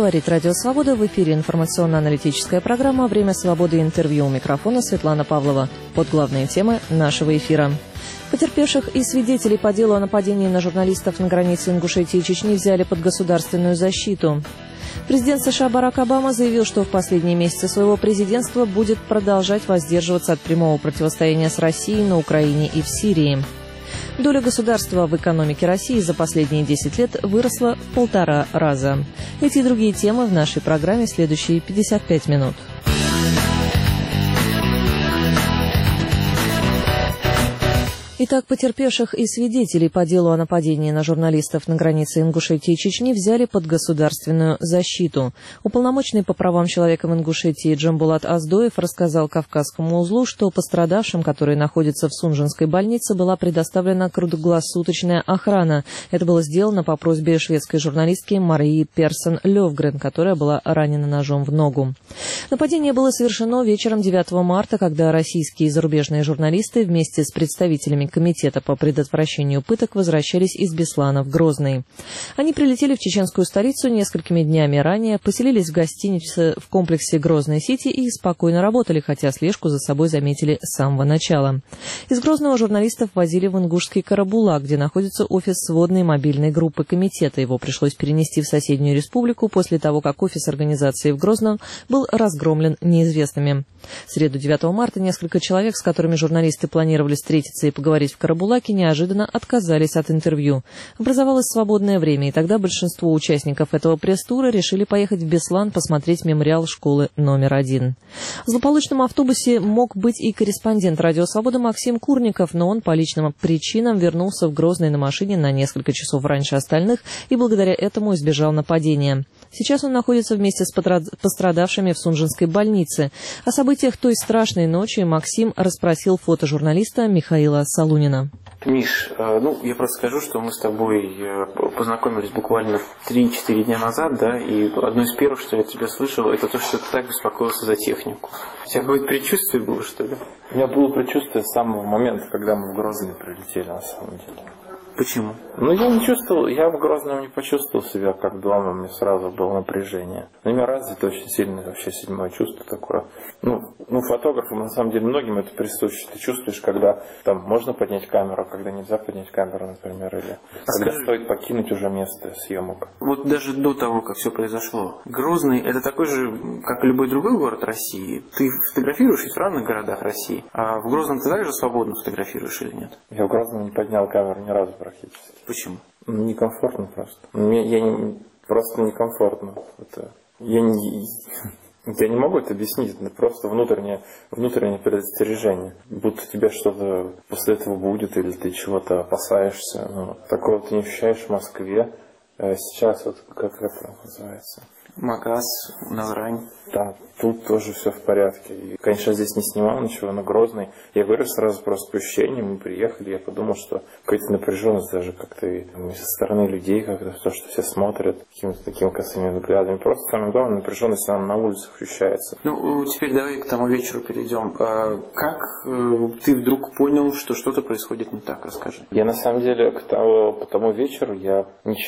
Говорит Радио Свобода. В эфире информационно-аналитическая программа «Время свободы. Интервью». У микрофона Светлана Павлова. Под главные темы нашего эфира. Потерпевших и свидетелей по делу о нападении на журналистов на границе Ингушетии и Чечни взяли под государственную защиту. Президент США Барак Обама заявил, что в последние месяцы своего президентства будет продолжать воздерживаться от прямого противостояния с Россией на Украине и в Сирии. Доля государства в экономике России за последние 10 лет выросла в 1,5 раза. Эти и другие темы в нашей программе следующие 55 минут. Итак, потерпевших и свидетелей по делу о нападении на журналистов на границе Ингушетии и Чечни взяли под государственную защиту. Уполномоченный по правам человека в Ингушетии Джамбулат Аздоев рассказал Кавказскому узлу, что пострадавшим, которые находятся в Сунжинской больнице, была предоставлена круглосуточная охрана. Это было сделано по просьбе шведской журналистки Марии Персон Левгрен, которая была ранена ножом в ногу. Нападение было совершено вечером 9 марта, когда российские и зарубежные журналисты вместе с представителями Комитета по предотвращению пыток возвращались из Беслана в Грозный. Они прилетели в чеченскую столицу несколькими днями ранее, поселились в гостинице в комплексе Грозный-Сити и спокойно работали, хотя слежку за собой заметили с самого начала. Из Грозного журналистов возили в ингушский Карабулак, где находится офис сводной мобильной группы комитета. Его пришлось перенести в соседнюю республику после того, как офис организации в Грозном был разгромлен неизвестными. В среду 9 марта несколько человек, с которыми журналисты планировали встретиться и поговорить в Карабулаке, неожиданно отказались от интервью. Образовалось свободное время, и тогда большинство участников этого пресс-тура решили поехать в Беслан посмотреть мемориал школы номер 1. В злополучном автобусе мог быть и корреспондент «Радио Свобода» Максим Курников, но он по личным причинам вернулся в Грозный на машине на несколько часов раньше остальных и благодаря этому избежал нападения. Сейчас он находится вместе с пострадавшими в Сунжинской больнице. О событиях той страшной ночи Максим расспросил фотожурналиста Михаила Солунина. Миш, я просто скажу, что мы с тобой познакомились буквально 3-4 дня назад, да, и одно из первых, что я от тебя слышал, это то, что ты так беспокоился за технику. У тебя какое-то предчувствие было, что ли? У меня было предчувствие с самого момента, когда мы в Грозный прилетели, на самом деле. Почему? Я не чувствовал, я в Грозном не почувствовал себя как дома, мне сразу было напряжение. У меня развито очень сильное вообще седьмое чувство такое. Фотографам, на самом деле, многим это присуще. Ты чувствуешь, когда там можно поднять камеру, когда нельзя поднять камеру, например, или когда стоит покинуть уже место съемок. Вот даже до того, как все произошло, Грозный — это такой же, как любой другой город России. Ты фотографируешь ведь в разных городах России, а в Грозном ты также свободно фотографируешь или нет? Я в Грозном не поднял камеру ни разу практически. Почему? Некомфортно просто. Просто некомфортно. Я не могу это объяснить, это просто внутреннее предостережение. Будто тебе что-то после этого будет, или ты чего-то опасаешься. Такого ты не ощущаешь в Москве. Сейчас как это называется? Магаз, Назрань. Да, тут тоже все в порядке. И, конечно, здесь не снимал ничего, но Грозный. Я говорю сразу просто по ощущениям, мы приехали, я подумал, что какая-то напряженность даже как-то и со стороны людей, как-то то, что все смотрят какими-то такими косыми взглядами. Просто самое главное, напряженность на улицах ощущается. Теперь давай к тому вечеру перейдем. Как ты вдруг понял, что что-то происходит не так? Расскажи. Я на самом деле по тому вечеру я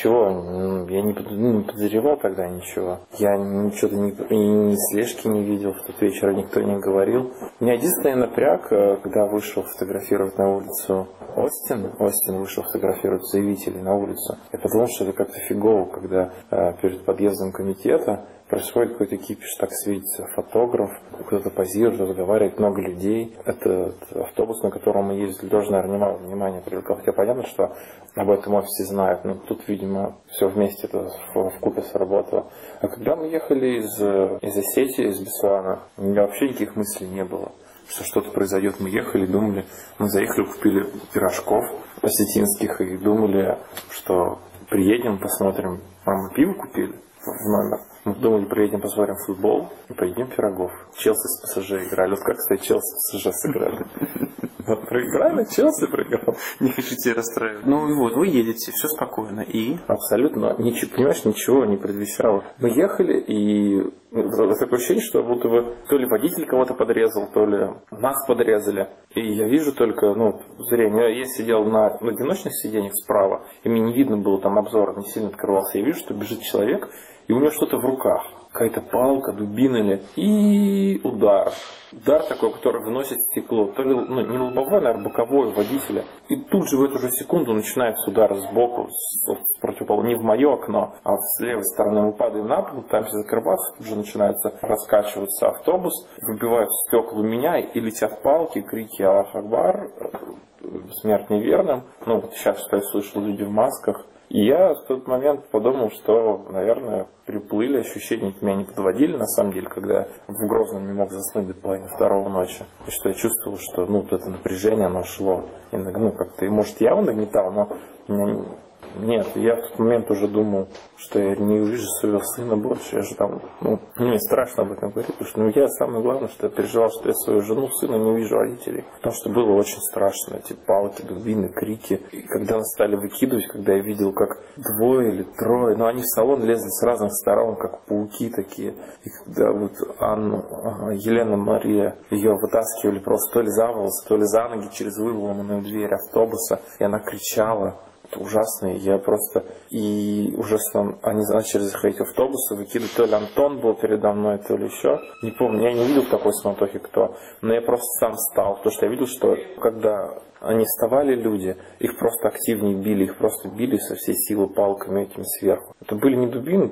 не подозревал тогда ничего. Я ничего ни слежки не видел в тот вечер, никто не говорил. У меня единственный напряг, когда вышел фотографировать на улицу Остин вышел фотографировать заявителей на улицу. Я подумал, что это как-то фигово, когда перед подъездом комитета происходит какой-то кипиш, так светится фотограф, кто-то позирует, разговаривает, много людей. Это автобус, на котором мы ездили, тоже, наверное, внимание привлекал. Хотя понятно, что об этом офисе знают, но тут, видимо, все вместе это вкупе сработало. А когда мы ехали из Осетии, из Беслана, у меня вообще никаких мыслей не было, что что-то произойдет. Мы ехали, думали, мы заехали, купили пирожков осетинских и думали, что приедем, посмотрим. Мы пиво купили в номер. Мы думали, приедем, посмотрим футбол и поедим пирогов. Челси с ПСЖ играли. Вот как, кстати, Челси с ПСЖ сыграли? Проиграли, Челси проиграл. Не хочу тебя расстраивать. Вы едете, все спокойно. И? Абсолютно. Понимаешь, ничего не предвещало. Мы ехали, и такое ощущение, что будто бы то ли водитель кого-то подрезал, то ли нас подрезали. И я вижу только, зрение. Я сидел на одиночных сиденьях справа, и мне не видно было, там обзор не сильно открывался. Я вижу, что бежит человек, и у него что-то в руках. Какая-то палка, дубина или... И удар. Удар такой, который выносит стекло. То ли не лобовое, наверное, боковое водителя. И тут же в эту же секунду начинается удар сбоку, с противоположного, не в мое окно, а с левой стороны. Мы падаем на пол, там все закрываться, тут же начинается раскачиваться автобус, выбивают стекла меня и летят палки, крики «Аллах Акбар», смерть неверным. Сейчас, что я слышал, люди в масках. И я в тот момент подумал, что, наверное, приплыли, ощущения меня не подводили, на самом деле, когда в Грозном не мог заснуть до половины второго ночи. И что я чувствовал, что, вот это напряжение, оно шло. И, как-то, и, может, я его нагнетал, но меня... Нет, я в тот момент уже думал, что я не увижу своего сына больше. Я же там, мне страшно об этом говорить, потому что я самое главное, что я переживал, что я свою жену, сына не увижу родителей. Потому что было очень страшно, эти палки, дубины, крики. И когда нас стали выкидывать, когда я видел, как 2 или 3, они в салон лезли с разных сторон, как пауки такие. И когда вот Елена Мария, ее вытаскивали просто то ли за волосы, то ли за ноги через выломанную дверь автобуса, и она кричала. Это ужасно, я просто... И уже они начали заходить в автобусы, выкидывать, то ли Антон был передо мной, то ли еще. Не помню, я не видел в такой суматохе кто. Но я просто сам встал, потому что я видел, что когда они вставали люди, их просто активнее били, их просто били со всей силы палками этими сверху. Это были не дубины,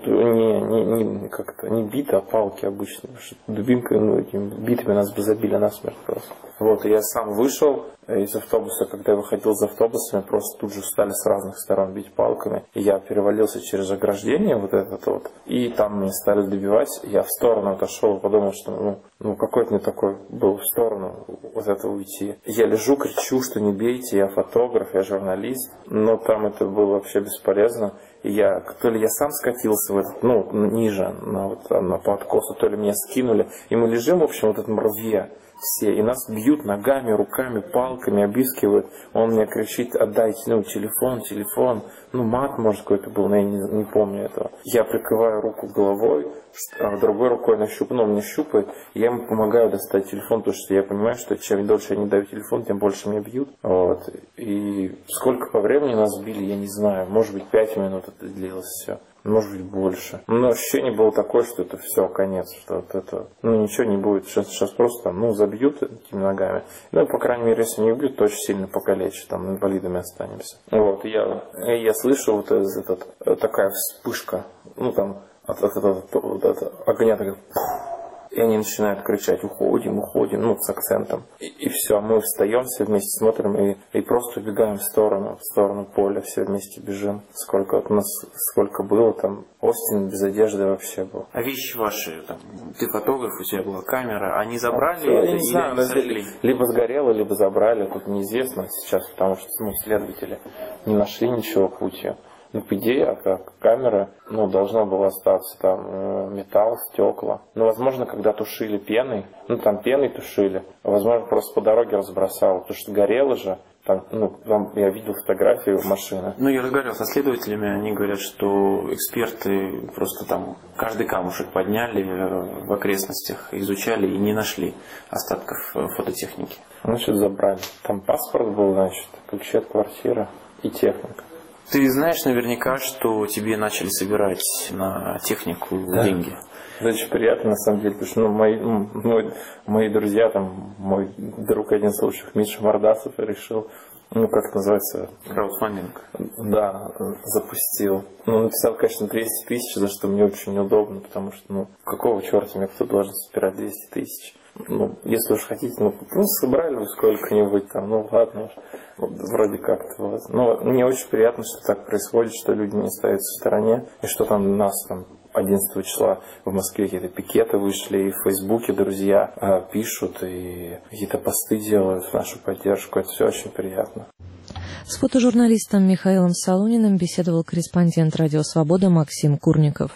не биты, а палки обычные. Дубинкой, этими битами нас бы забили насмерть просто. И я сам вышел из автобуса, когда я выходил из автобуса, меня просто тут же стали с разных сторон бить палками. И я перевалился через ограждение и там меня стали добивать. Я в сторону отошел и подумал, что какой-то мне такой был в сторону этого уйти. Я лежу, кричу, что не бейте, я фотограф, я журналист. Но там это было вообще бесполезно. И то ли я сам скатился в этот, ниже, на по откосу, то ли меня скинули. И мы лежим, в общем, в этом рве все. И нас бьют ногами, руками, палками, обыскивают. Он мне кричит: отдайте, телефон. Мат, может, какой-то был, но я не помню этого. Я прикрываю руку головой, а другой рукой меня щупает. И я ему помогаю достать телефон, потому что я понимаю, что чем дольше я не даю телефон, тем больше меня бьют. И сколько по времени нас били, я не знаю. Может быть, 5 минут это длилось все. Может быть, больше. Но ощущение было такое, что это все, конец. Что это, ничего не будет. Сейчас просто забьют этими ногами. По крайней мере, если не убьют, то очень сильно покалечат. Там инвалидами останемся. Я слышу такая вспышка. От огня такая. И они начинают кричать: уходим, с акцентом. И все, мы встаем, все вместе смотрим и просто убегаем в сторону поля, все вместе бежим. Сколько было, там Остин без одежды вообще был. А вещи ваши, ты фотограф, у тебя была камера, они забрали я не знаю, либо сгорело, либо забрали, тут неизвестно сейчас, потому что следователи не нашли ничего в пути. По идее, как камера, должна была остаться там металл, стекла. Возможно, когда тушили пеной, там пеной тушили, возможно, просто по дороге разбросало, потому что горело же. Там, я видел фотографию машины. Я разговаривал со следователями, они говорят, что эксперты просто там каждый камушек подняли в окрестностях, изучали и не нашли остатков фототехники. Забрали. Там паспорт был, ключи от квартиры и техника. Ты знаешь наверняка, что тебе начали собирать на технику деньги. Это очень приятно, на самом деле, потому что мои друзья, мой друг один из лучших, Миша Мордасов, решил, как это называется? Краудфандинг. Да, запустил. Написал, конечно, 200 тысяч, за что мне очень неудобно, потому что, какого черта мне кто должен собирать 200 тысяч? Если уж хотите, собрали вы сколько-нибудь там, ладно, вроде как-то. Но мне очень приятно, что так происходит, что люди не остаются в стороне, и что там нас 11 числа в Москве какие-то пикеты вышли, и в Фейсбуке друзья пишут, и какие-то посты делают в нашу поддержку. Это все очень приятно. С фотожурналистом Михаилом Солуниным беседовал корреспондент «Радио Свобода» Максим Курников.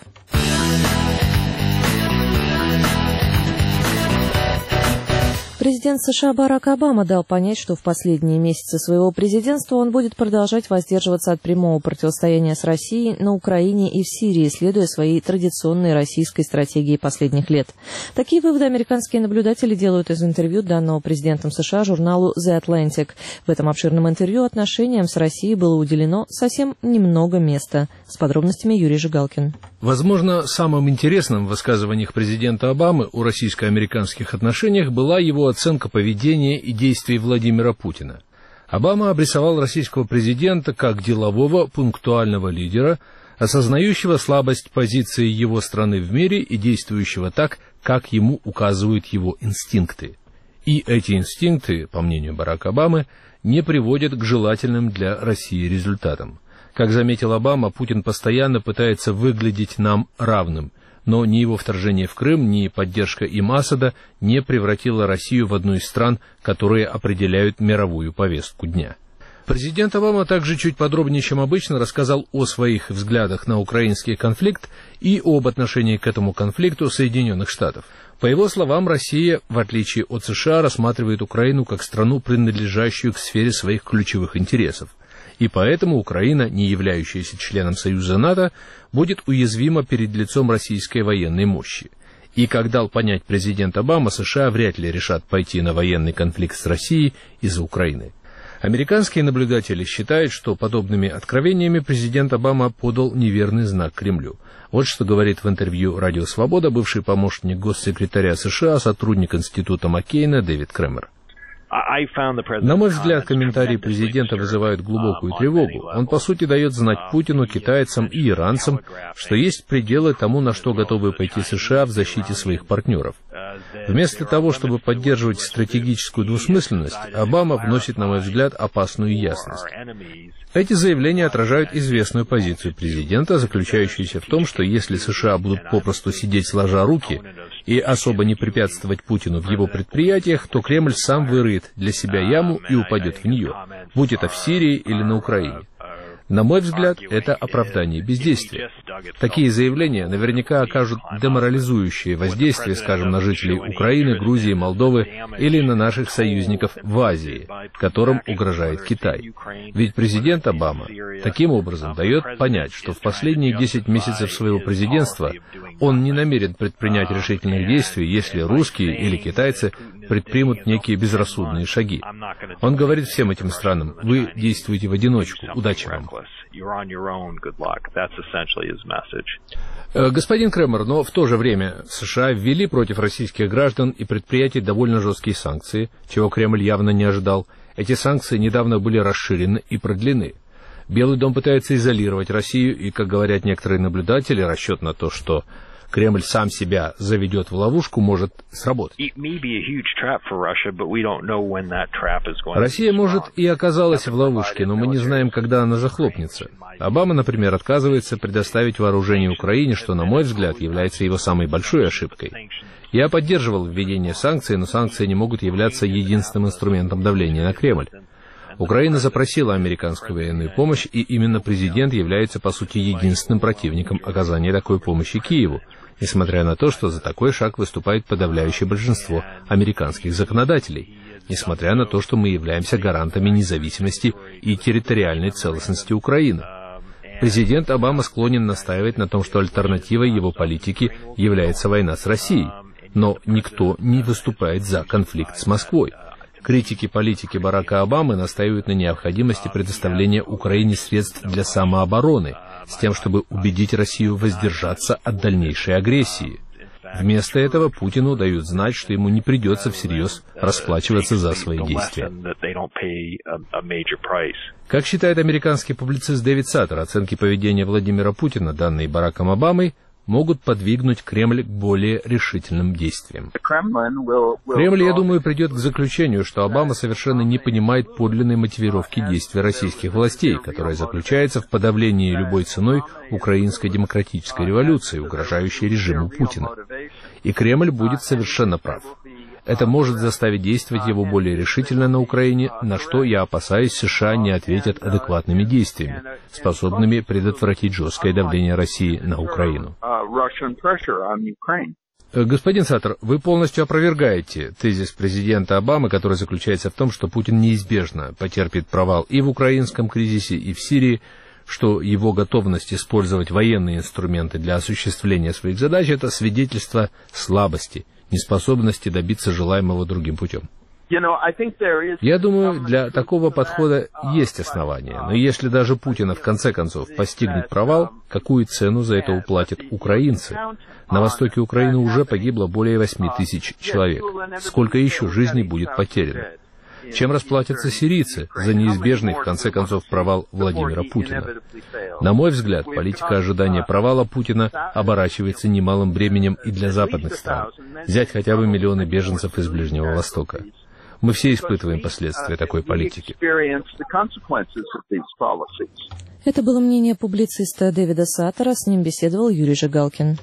Президент США Барак Обама дал понять, что в последние месяцы своего президентства он будет продолжать воздерживаться от прямого противостояния с Россией на Украине и в Сирии, следуя своей традиционной российской стратегии последних лет. Такие выводы американские наблюдатели делают из интервью, данного президентом США журналу The Atlantic. В этом обширном интервью отношениям с Россией было уделено совсем немного места. С подробностями Юрий Жигалкин. Возможно, самым интересным в высказываниях президента Обамы о российско-американских отношениях была его оценка поведения и действий Владимира Путина. Обама обрисовал российского президента как делового, пунктуального лидера, осознающего слабость позиции его страны в мире и действующего так, как ему указывают его инстинкты. И эти инстинкты, по мнению Барака Обамы, не приводят к желательным для России результатам. Как заметил Обама, Путин постоянно пытается выглядеть нам равным, но ни его вторжение в Крым, ни поддержка им Асада не превратила Россию в одну из стран, которые определяют мировую повестку дня. Президент Обама также чуть подробнее, чем обычно, рассказал о своих взглядах на украинский конфликт и об отношении к этому конфликту Соединенных Штатов. По его словам, Россия, в отличие от США, рассматривает Украину как страну, принадлежащую к сфере своих ключевых интересов. И поэтому Украина, не являющаяся членом Союза НАТО, будет уязвима перед лицом российской военной мощи. И, как дал понять президент Обама, США вряд ли решат пойти на военный конфликт с Россией из-за Украины. Американские наблюдатели считают, что подобными откровениями президент Обама подал неверный знак Кремлю. Вот что говорит в интервью «Радио Свобода» бывший помощник госсекретаря США, сотрудник Института Маккейна Дэвид Кремер. На мой взгляд, комментарии президента вызывают глубокую тревогу. Он, по сути, дает знать Путину, китайцам и иранцам, что есть пределы тому, на что готовы пойти США в защите своих партнеров. Вместо того, чтобы поддерживать стратегическую двусмысленность, Обама вносит, на мой взгляд, опасную ясность. Эти заявления отражают известную позицию президента, заключающуюся в том, что если США будут попросту сидеть сложа руки и особо не препятствовать Путину в его предприятиях, то Кремль сам вырыет для себя яму и упадет в нее, будь это в Сирии или на Украине. На мой взгляд, это оправдание бездействия. Такие заявления наверняка окажут деморализующее воздействие, скажем, на жителей Украины, Грузии, Молдовы или на наших союзников в Азии, которым угрожает Китай. Ведь президент Обама таким образом дает понять, что в последние 10 месяцев своего президентства он не намерен предпринять решительных действий, если русские или китайцы предпримут некие безрассудные шаги. Он говорит всем этим странам: вы действуете в одиночку, удачи вам. Господин Кремер, но в то же время США ввели против российских граждан и предприятий довольно жесткие санкции, чего Кремль явно не ожидал. Эти санкции недавно были расширены и продлены. Белый дом пытается изолировать Россию, и, как говорят некоторые наблюдатели, расчет на то, что Кремль сам себя заведет в ловушку, может сработать. Россия, может, и оказалась в ловушке, но мы не знаем, когда она захлопнется. Обама, например, отказывается предоставить вооружение Украине, что, на мой взгляд, является его самой большой ошибкой. Я поддерживал введение санкций, но санкции не могут являться единственным инструментом давления на Кремль. Украина запросила американскую военную помощь, и именно президент является, по сути, единственным противником оказания такой помощи Киеву, несмотря на то, что за такой шаг выступает подавляющее большинство американских законодателей, несмотря на то, что мы являемся гарантами независимости и территориальной целостности Украины. Президент Обама склонен настаивать на том, что альтернативой его политики является война с Россией, но никто не выступает за конфликт с Москвой. Критики политики Барака Обамы настаивают на необходимости предоставления Украине средств для самообороны, с тем, чтобы убедить Россию воздержаться от дальнейшей агрессии. Вместо этого Путину дают знать, что ему не придется всерьез расплачиваться за свои действия. Как считает американский публицист Дэвид Саттер, оценки поведения Владимира Путина, данные Бараком Обамой, могут подвигнуть Кремль к более решительным действиям. Кремль, я думаю, придет к заключению, что Обама совершенно не понимает подлинной мотивировки действий российских властей, которая заключается в подавлении любой ценой украинской демократической революции, угрожающей режиму Путина. И Кремль будет совершенно прав. Это может заставить действовать его более решительно на Украине, на что, я опасаюсь, США не ответят адекватными действиями, способными предотвратить жесткое давление России на Украину. Господин Саттер, вы полностью опровергаете тезис президента Обамы, который заключается в том, что Путин неизбежно потерпит провал и в украинском кризисе, и в Сирии, что его готовность использовать военные инструменты для осуществления своих задач – это свидетельство слабости, неспособности добиться желаемого другим путем. Я думаю, для такого подхода есть основания, но если даже Путина в конце концов постигнет провал, какую цену за это уплатят украинцы? На востоке Украины уже погибло более 8 тысяч человек. Сколько еще жизней будет потеряно? Чем расплатятся сирийцы за неизбежный, в конце концов, провал Владимира Путина? На мой взгляд, политика ожидания провала Путина оборачивается немалым бременем и для западных стран. Взять хотя бы миллионы беженцев из Ближнего Востока. Мы все испытываем последствия такой политики. Это было мнение публициста Дэвида Саттера, с ним беседовал Юрий Жигалкин.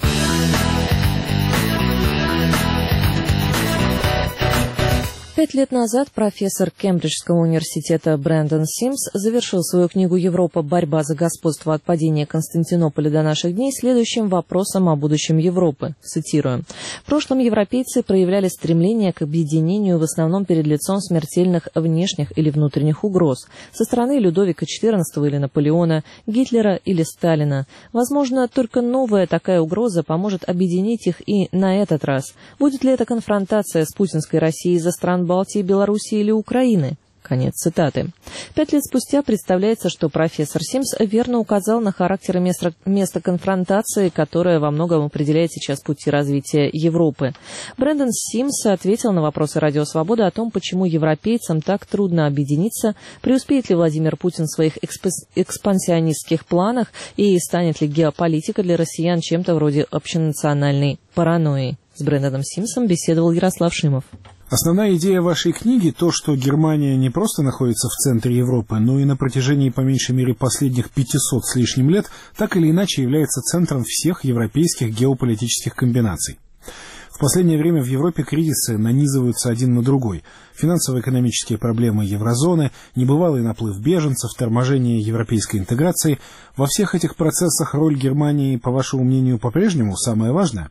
5 лет назад профессор Кембриджского университета Брэндон Симс завершил свою книгу «Европа. Борьба за господство от падения Константинополя до наших дней» следующим вопросом о будущем Европы. Цитирую. «В прошлом европейцы проявляли стремление к объединению в основном перед лицом смертельных внешних или внутренних угроз со стороны Людовика XIV или Наполеона, Гитлера или Сталина. Возможно, только новая такая угроза поможет объединить их и на этот раз. Будет ли это конфронтация с путинской Россией за стран Балтии, Белоруссии или Украины?» Конец цитаты. 5 лет спустя представляется, что профессор Симс верно указал на характер и место конфронтации, которое во многом определяет сейчас пути развития Европы. Брэндон Симс ответил на вопросы «Радио Свобода» о том, почему европейцам так трудно объединиться, преуспеет ли Владимир Путин в своих экспансионистских планах и станет ли геополитика для россиян чем-то вроде общенациональной паранойи. С Брэндоном Симсом беседовал Ярослав Шимов. Основная идея вашей книги – то, что Германия не просто находится в центре Европы, но и на протяжении, по меньшей мере, последних 500 с лишним лет так или иначе является центром всех европейских геополитических комбинаций. В последнее время в Европе кризисы нанизываются один на другой. Финансово-экономические проблемы еврозоны, небывалый наплыв беженцев, торможение европейской интеграции. Во всех этих процессах роль Германии, по вашему мнению, по-прежнему самая важная?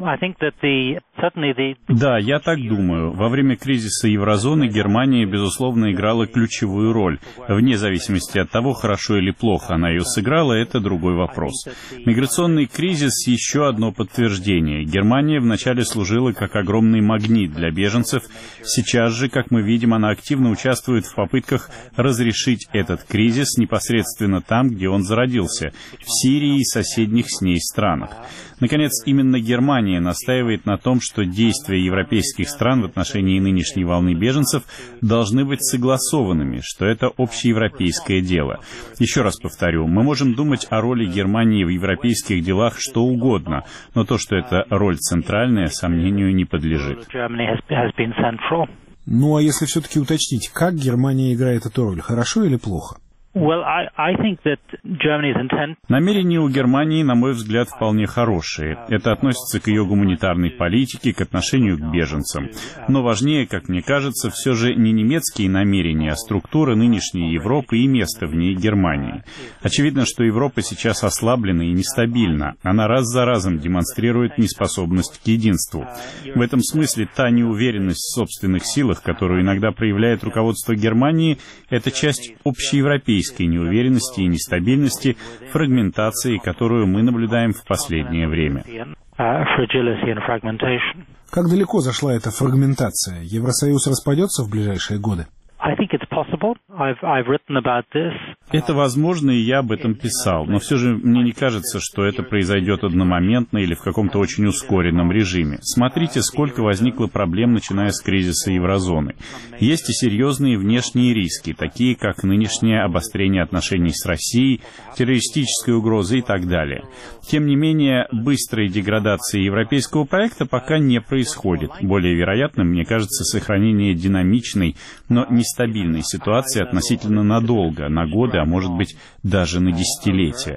Да, я так думаю. Во время кризиса еврозоны Германия, безусловно, играла ключевую роль. Вне зависимости от того, хорошо или плохо она ее сыграла, это другой вопрос. Миграционный кризис — еще одно подтверждение. Германия вначале служила как огромный магнит для беженцев. Сейчас же, как мы видим, она активно участвует в попытках разрешить этот кризис непосредственно там, где он зародился, в Сирии и соседних с ней странах. Наконец, именно Германия настаивает на том, что действия европейских стран в отношении нынешней волны беженцев должны быть согласованными, что это общеевропейское дело. Еще раз повторю, мы можем думать о роли Германии в европейских делах что угодно, но то, что эта роль центральная, сомнению не подлежит. Ну а если все-таки уточнить, как Германия играет эту роль, хорошо или плохо? Намерения у Германии, на мой взгляд, вполне хорошие. Это относится к ее гуманитарной политике, к отношению к беженцам. Но важнее, как мне кажется, все же не немецкие намерения, а структура нынешней Европы и место в ней Германии. Очевидно, что Европа сейчас ослаблена и нестабильна. Она раз за разом демонстрирует неспособность к единству. В этом смысле та неуверенность в собственных силах, которую иногда проявляет руководство Германии, это часть общеевропейской неуверенности и нестабильности, фрагментации, которую мы наблюдаем в последнее время. Как далеко зашла эта фрагментация? Евросоюз распадется в ближайшие годы? Это возможно, и я об этом писал, но все же мне не кажется, что это произойдет одномоментно или в каком-то очень ускоренном режиме. Смотрите, сколько возникло проблем, начиная с кризиса еврозоны. Есть и серьезные внешние риски, такие как нынешнее обострение отношений с Россией, террористическая угроза и так далее. Тем не менее, быстрой деградации европейского проекта пока не происходит. Более вероятным, мне кажется, сохранение динамичной, но нестабильной ситуации относительно надолго, на годы, а может быть даже на десятилетия.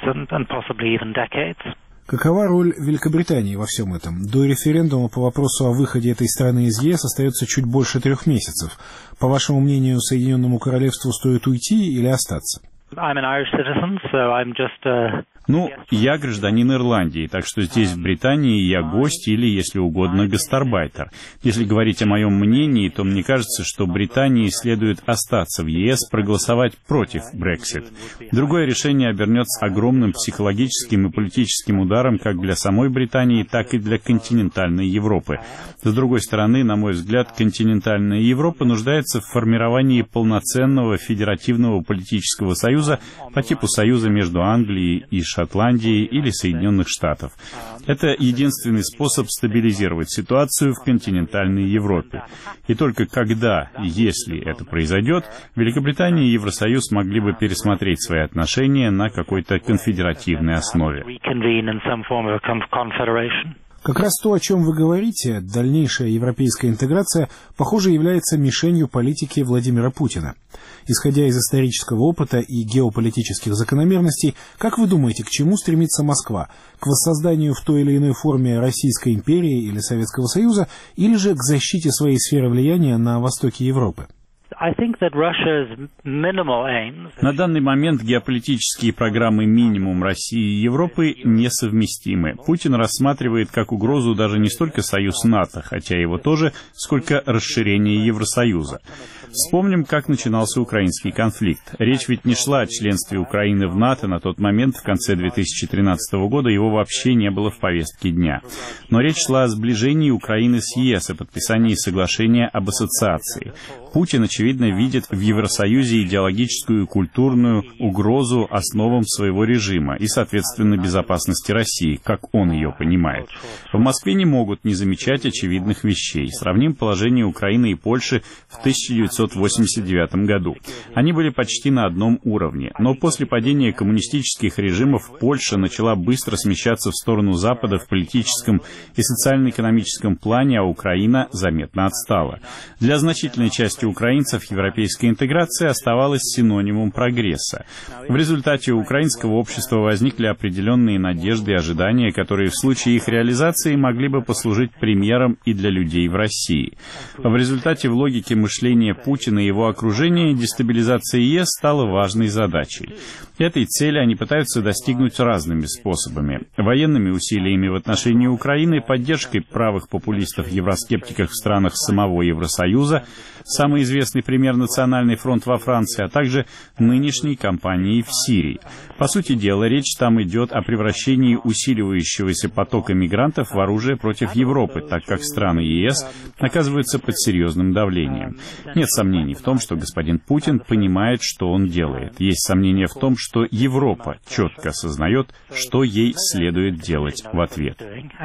Какова роль Великобритании во всем этом? До референдума по вопросу о выходе этой страны из ЕС остается чуть больше 3 месяцев. По вашему мнению, Соединенному Королевству стоит уйти или остаться? Ну, я гражданин Ирландии, так что здесь, в Британии, я гость или, если угодно, гастарбайтер. Если говорить о моем мнении, то мне кажется, что Британии следует остаться в ЕС, проголосовать против Brexit. Другое решение обернется огромным психологическим и политическим ударом как для самой Британии, так и для континентальной Европы. С другой стороны, на мой взгляд, континентальная Европа нуждается в формировании полноценного федеративного политического союза по типу союза между Англией и Шотландии или Соединенных Штатов. Это единственный способ стабилизировать ситуацию в континентальной Европе. И только когда, если это произойдет, Великобритания и Евросоюз могли бы пересмотреть свои отношения на какой-то конфедеративной основе. Как раз то, о чем вы говорите, дальнейшая европейская интеграция, похоже, является мишенью политики Владимира Путина. Исходя из исторического опыта и геополитических закономерностей, как вы думаете, к чему стремится Москва? К воссозданию в той или иной форме Российской империи или Советского Союза, или же к защите своей сферы влияния на востоке Европы? На данный момент геополитические программы минимум России и Европы несовместимы. Путин рассматривает как угрозу даже не столько союз НАТО, хотя его тоже, сколько расширение Евросоюза. Вспомним, как начинался украинский конфликт. Речь ведь не шла о членстве Украины в НАТО. На тот момент, в конце 2013 года, его вообще не было в повестке дня. Но речь шла о сближении Украины с ЕС и подписании соглашения об ассоциации. Путин, очевидно, видит в Евросоюзе идеологическую и культурную угрозу основам своего режима и, соответственно, безопасности России, как он ее понимает. В Москве не могут не замечать очевидных вещей. Сравним положение Украины и Польши в 1989 году. Они были почти на одном уровне, но после падения коммунистических режимов Польша начала быстро смещаться в сторону Запада в политическом и социально-экономическом плане, а Украина заметно отстала. Для значительной части украинцев европейская интеграция оставалась синонимом прогресса. В результате у украинского общества возникли определенные надежды и ожидания, которые в случае их реализации могли бы послужить примером и для людей в России. В результате в логике мышления Путина и его окружения дестабилизация ЕС стала важной задачей. Этой цели они пытаются достигнуть разными способами. Военными усилиями в отношении Украины, поддержкой правых популистов-евроскептиков в странах самого Евросоюза, самый известный пример Национальный фронт во Франции, а также нынешней кампанией в Сирии. По сути дела, речь там идет о превращении усиливающегося потока мигрантов в оружие против Европы, так как страны ЕС оказываются под серьезным давлением. Нет сомнений в том, что господин Путин понимает, что он делает. Есть сомнения в том, что Европа четко осознает, что ей следует делать в ответ.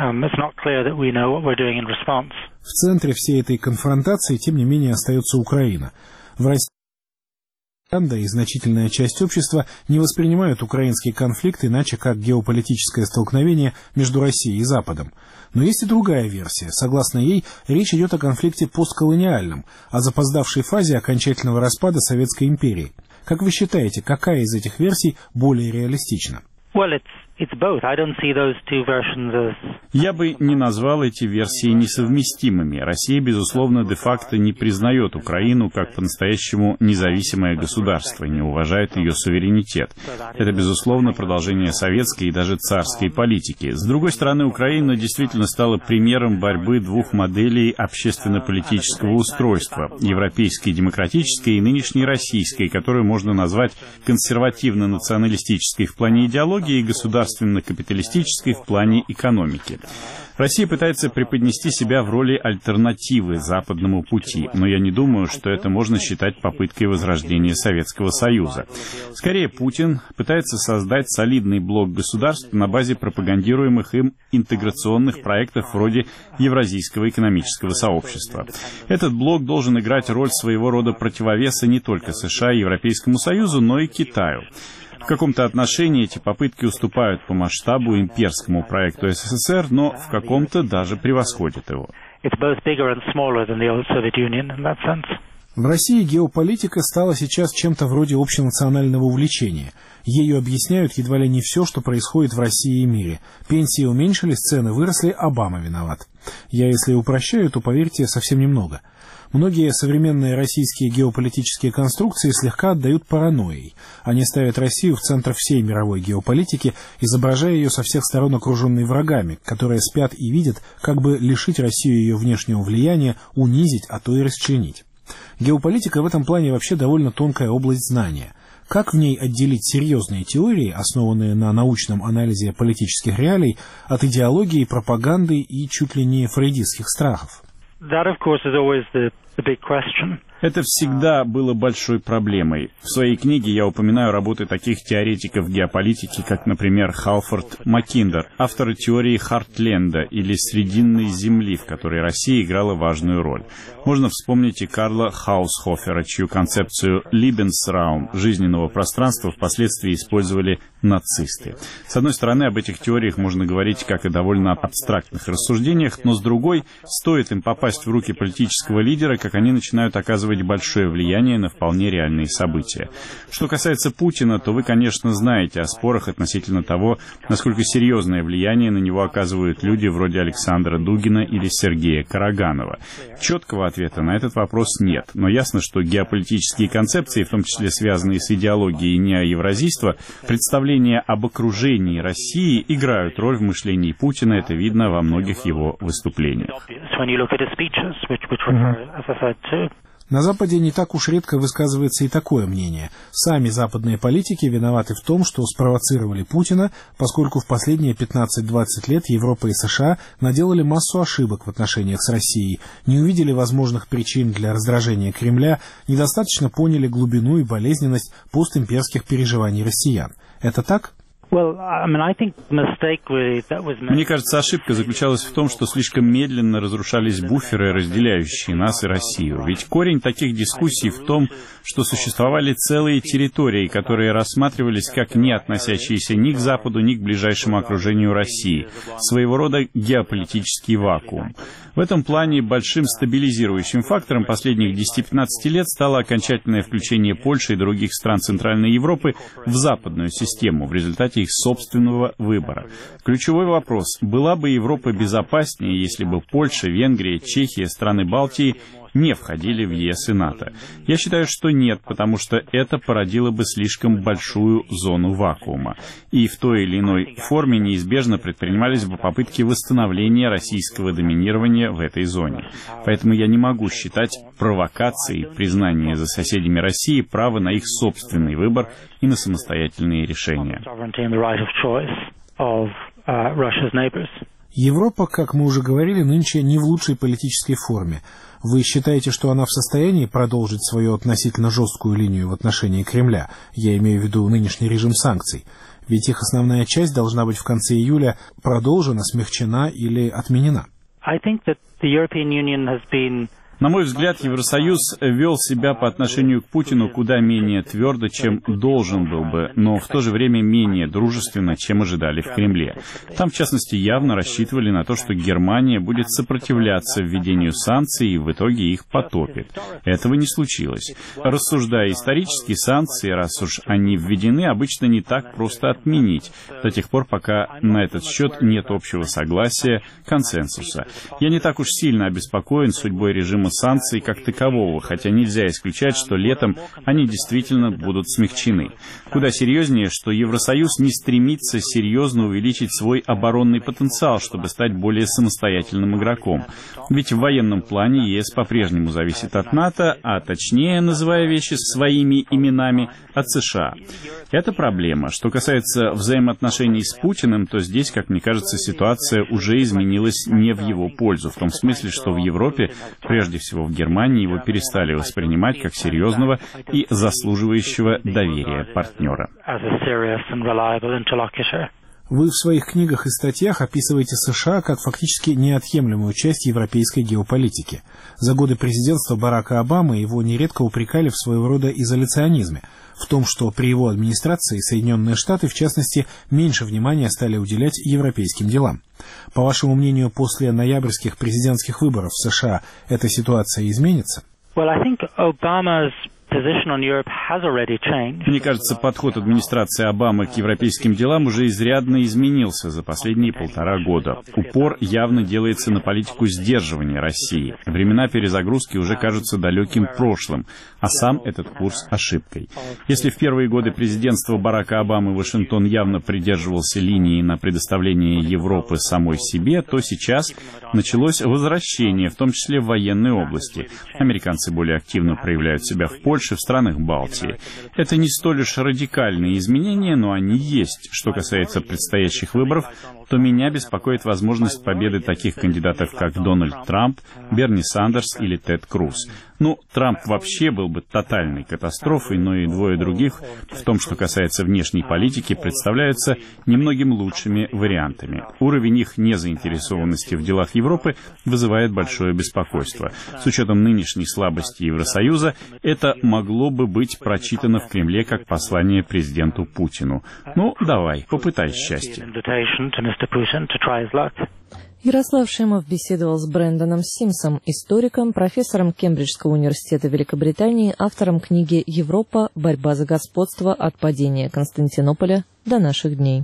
В центре всей этой конфронтации, тем не менее, остается Украина. В России и значительная часть общества не воспринимают украинский конфликт иначе как геополитическое столкновение между Россией и Западом. Но есть и другая версия. Согласно ей, речь идет о конфликте постколониальном, о запоздавшей фазе окончательного распада Советской империи. Как вы считаете, какая из этих версий более реалистична? Я бы не назвал эти версии несовместимыми. Россия, безусловно, де-факто не признает Украину как по-настоящему независимое государство, не уважает ее суверенитет. Это, безусловно, продолжение советской и даже царской политики. С другой стороны, Украина действительно стала примером борьбы двух моделей общественно-политического устройства – европейской демократической и нынешней российской, которую можно назвать консервативно-националистической в плане идеологии и государственно-капиталистической в плане экономики. Россия пытается преподнести себя в роли альтернативы западному пути, но я не думаю, что это можно считать попыткой возрождения Советского Союза. Скорее, Путин пытается создать солидный блок государств на базе пропагандируемых им интеграционных проектов вроде Евразийского экономического сообщества. Этот блок должен играть роль своего рода противовеса не только США и Европейскому Союзу, но и Китаю. В каком-то отношении эти попытки уступают по масштабу имперскому проекту СССР, но в каком-то даже превосходят его. В России геополитика стала сейчас чем-то вроде общенационального увлечения. Ею объясняют едва ли не все, что происходит в России и мире. Пенсии уменьшились, цены выросли, Обама виноват. Я, если упрощаю, то, поверьте, совсем немного. Многие современные российские геополитические конструкции слегка отдают паранойей. Они ставят Россию в центр всей мировой геополитики, изображая ее со всех сторон окруженной врагами, которые спят и видят, как бы лишить Россию ее внешнего влияния, унизить, а то и расчленить. Геополитика в этом плане вообще довольно тонкая область знания. Как в ней отделить серьезные теории, основанные на научном анализе политических реалий, от идеологии, пропаганды и чуть ли не фрейдистских страхов? That, of course, is always the big question. Это всегда было большой проблемой. В своей книге я упоминаю работы таких теоретиков геополитики, как, например, Халфорд Маккиндер, авторы теории Хартленда или Срединной земли, в которой Россия играла важную роль. Можно вспомнить и Карла Хаусхофера, чью концепцию Lebensraum, жизненного пространства, впоследствии использовали нацисты. С одной стороны, об этих теориях можно говорить как о довольно абстрактных рассуждениях, но с другой, стоит им попасть в руки политического лидера, как они начинают оказывать большое влияние на вполне реальные события. Что касается Путина, то вы, конечно, знаете о спорах относительно того, насколько серьезное влияние на него оказывают люди вроде Александра Дугина или Сергея Караганова. Четкого ответа на этот вопрос нет, но ясно, что геополитические концепции, в том числе связанные с идеологией неоевразийства, представления об окружении России играют роль в мышлении Путина, это видно во многих его выступлениях. На Западе не так уж редко высказывается и такое мнение. Сами западные политики виноваты в том, что спровоцировали Путина, поскольку в последние 15-20 лет Европа и США наделали массу ошибок в отношениях с Россией, не увидели возможных причин для раздражения Кремля, недостаточно поняли глубину и болезненность постимперских переживаний россиян. Это так? Мне кажется, ошибка заключалась в том, что слишком медленно разрушались буферы, разделяющие нас и Россию. Ведь корень таких дискуссий в том, что существовали целые территории, которые рассматривались как не относящиеся ни к Западу, ни к ближайшему окружению России. Своего рода геополитический вакуум. В этом плане большим стабилизирующим фактором последних 10-15 лет стало окончательное включение Польши и других стран Центральной Европы в западную систему в результате их собственного выбора. Ключевой вопрос: была бы Европа безопаснее, если бы Польша, Венгрия, Чехия, страны Балтии не входили в ЕС и НАТО? Я считаю, что нет, потому что это породило бы слишком большую зону вакуума. И в той или иной форме неизбежно предпринимались бы попытки восстановления российского доминирования в этой зоне. Поэтому я не могу считать провокацией признание за соседями России права на их собственный выбор и на самостоятельные решения. Европа, как мы уже говорили, нынче не в лучшей политической форме. Вы считаете, что она в состоянии продолжить свою относительно жесткую линию в отношении Кремля? Я имею в виду нынешний режим санкций. Ведь их основная часть должна быть в конце июля продолжена, смягчена или отменена. На мой взгляд, Евросоюз вел себя по отношению к Путину куда менее твердо, чем должен был бы, но в то же время менее дружественно, чем ожидали в Кремле. Там, в частности, явно рассчитывали на то, что Германия будет сопротивляться введению санкций и в итоге их потопит. Этого не случилось. Рассуждая исторически, санкции, раз уж они введены, обычно не так просто отменить, до тех пор, пока на этот счет нет общего согласия, консенсуса. Я не так уж сильно обеспокоен судьбой режима санкций как такового, хотя нельзя исключать, что летом они действительно будут смягчены. Куда серьезнее, что Евросоюз не стремится серьезно увеличить свой оборонный потенциал, чтобы стать более самостоятельным игроком. Ведь в военном плане ЕС по-прежнему зависит от НАТО, а точнее, называя вещи своими именами, от США. Это проблема. Что касается взаимоотношений с Путиным, то здесь, как мне кажется, ситуация уже изменилась не в его пользу, в том смысле, что в Европе, прежде всего в Германии, его перестали воспринимать как серьезного и заслуживающего доверия партнера. Вы в своих книгах и статьях описываете США как фактически неотъемлемую часть европейской геополитики. За годы президентства Барака Обамы его нередко упрекали в своего рода изоляционизме, в том, что при его администрации Соединенные Штаты, в частности, меньше внимания стали уделять европейским делам. По вашему мнению, после ноябрьских президентских выборов в США эта ситуация изменится? Мне кажется, подход администрации Обамы к европейским делам уже изрядно изменился за последние 1,5 года. Упор явно делается на политику сдерживания России. Времена перезагрузки уже кажутся далеким прошлым, а сам этот курс ошибкой. Если в первые годы президентства Барака Обамы Вашингтон явно придерживался линии на предоставление Европы самой себе, то сейчас началось возвращение, в том числе в военной области. Американцы более активно проявляют себя в Польше, в странах Балтии. Это не столь уж радикальные изменения, но они есть. Что касается предстоящих выборов, то меня беспокоит возможность победы таких кандидатов, как Дональд Трамп, Берни Сандерс или Тед Круз. Ну, Трамп вообще был бы тотальной катастрофой, но и двое других, в том, что касается внешней политики, представляются немногим лучшими вариантами. Уровень их незаинтересованности в делах Европы вызывает большое беспокойство. С учетом нынешней слабости Евросоюза, это могло бы быть прочитано в Кремле как послание президенту Путину. Ну, давай, попытай счастье. Ярослав Шемов беседовал с Брэндоном Симсом, историком, профессором Кембриджского университета Великобритании, автором книги «Европа. Борьба за господство от падения Константинополя до наших дней».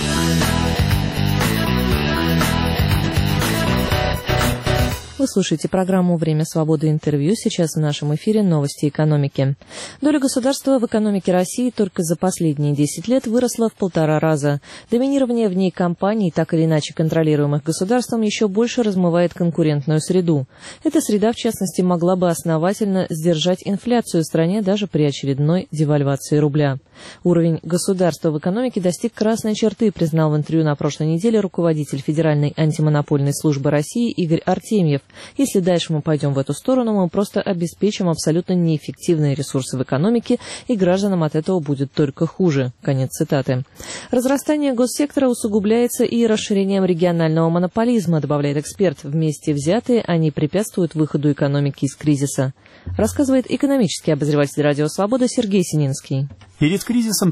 Вы слушаете программу «Время свободы. Интервью». Сейчас в нашем эфире новости экономики. Доля государства в экономике России только за последние 10 лет выросла в 1,5 раза. Доминирование в ней компаний, так или иначе контролируемых государством, еще больше размывает конкурентную среду. Эта среда, в частности, могла бы основательно сдержать инфляцию в стране даже при очередной девальвации рубля. Уровень государства в экономике достиг красной черты, признал в интервью на прошлой неделе руководитель Федеральной антимонопольной службы России Игорь Артемьев. Если дальше мы пойдем в эту сторону, мы просто обеспечим абсолютно неэффективные ресурсы в экономике, и гражданам от этого будет только хуже. Конец цитаты. Разрастание госсектора усугубляется и расширением регионального монополизма, добавляет эксперт. Вместе взятые они препятствуют выходу экономики из кризиса. Рассказывает экономический обозреватель «Радио Свобода» Сергей Сининский. Перед кризисом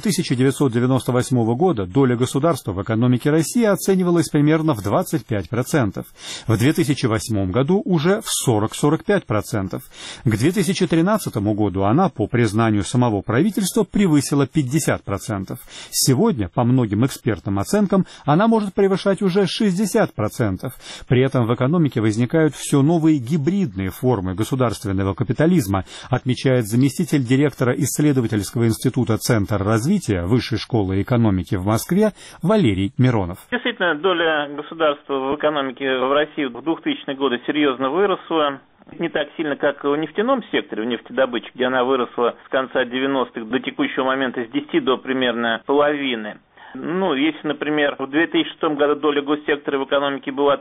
1998 года доля государства в экономике России оценивалась примерно в 25%. В 2008 году уже в 40-45%. К 2013 году она, по признанию самого правительства, превысила 50%. Сегодня, по многим экспертным оценкам, она может превышать уже 60%. При этом в экономике возникают все новые гибридные формы государственного капитализма, отмечает заместитель директора исследовательского института Центр развития Высшей школы экономики в Москве Валерий Миронов. Действительно, доля государства в экономике в России в 2000-е годы серьезно выросла. Не так сильно, как в нефтяном секторе, в нефтедобыче, где она выросла с конца 90-х до текущего момента с 10 до примерно половины. Ну, если, например, в 2006 году доля госсектора в экономике была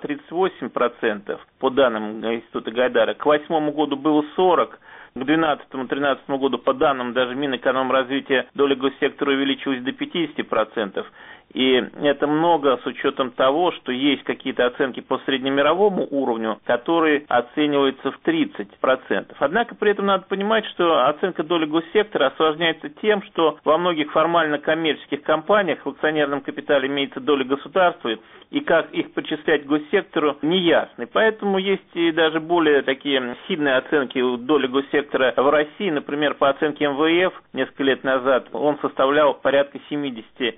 38%, по данным Института Гайдара, к 2008 году было 40%. К 2012-2013 году, по данным даже Минэкономразвития, доля госсектора увеличилась до 50%. И это много с учетом того, что есть какие-то оценки по среднемировому уровню, которые оцениваются в 30%. Однако при этом надо понимать, что оценка доли госсектора осложняется тем, что во многих формально коммерческих компаниях в акционерном капитале имеется доля государства, и как их причислять к госсектору, неясно. И поэтому есть и даже более такие сильные оценки доли госсектора в России. Например, по оценке МВФ несколько лет назад он составлял порядка 71%